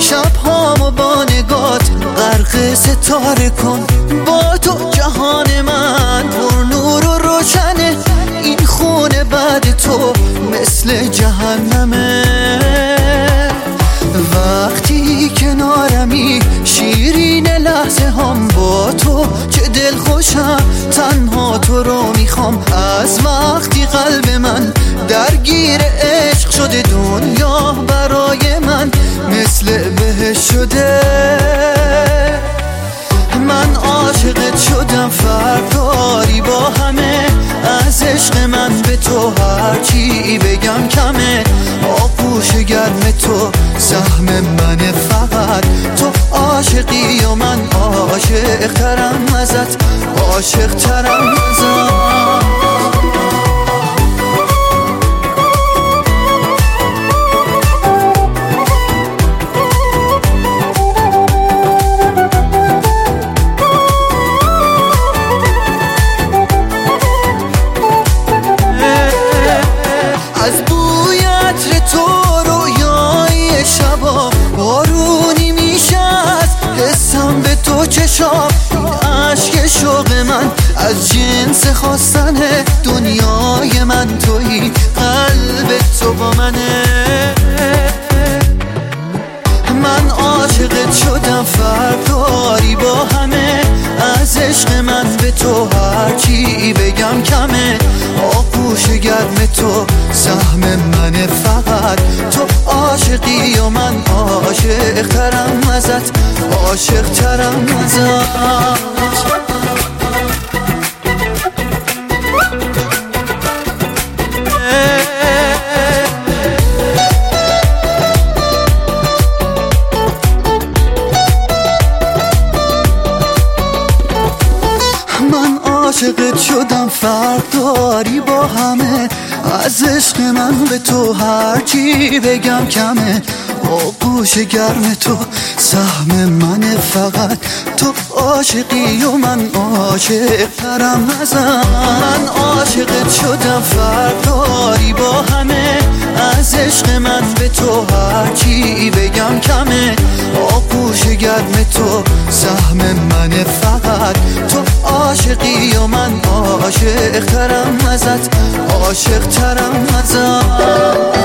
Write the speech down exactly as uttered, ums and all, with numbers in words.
شبهامو با نگات غرق ستاره کن. با تو جهان من پر نور و روشنه، این خونه بعد تو مثل جهنمه. وقتی کنارمی شیرین لحظه هم با تو، چه دل خوشم تنها تو رو میخوام. از وقتی قلب من درگیر عشق شده، دنیا برای من مثل بهشت شده. من عاشقت شدم فرداری با همه، از عشق من به تو هرچی بگم کمه. آغوش گرم تو سهم منه، فقط تو عاشقی و من عاشق ترم ازت، عاشق ترم ازت. از بوی عطر تو رویای شبا بارونی میشه، از حسم به تو چشام. این عشق شوق من از جنس خواستن دنیای من تویی، قلب تو با منه. من عاشقت شدم فرداری با همه، از عشق من به تو هرچی بگم کمه. آغوش گرم تو سهم منه، فقط تو عاشقی و من عاشق ترم ازت، عاشق ترم ازت. عاشقت شدم فرداری با همه، از عشق من به تو هرچی بگم کمه. آغوش گرم تو سهم منه، فقط تو عاشقی و من عاشق ترم ازت. من عاشقت شدم فرداری با همه، از عشق من به تو هرچی بگم کمه. آغوش گرم تو سهم منه، فقط تو عاشقی و من عاشق ترم ازت، عاشق ترم ازت.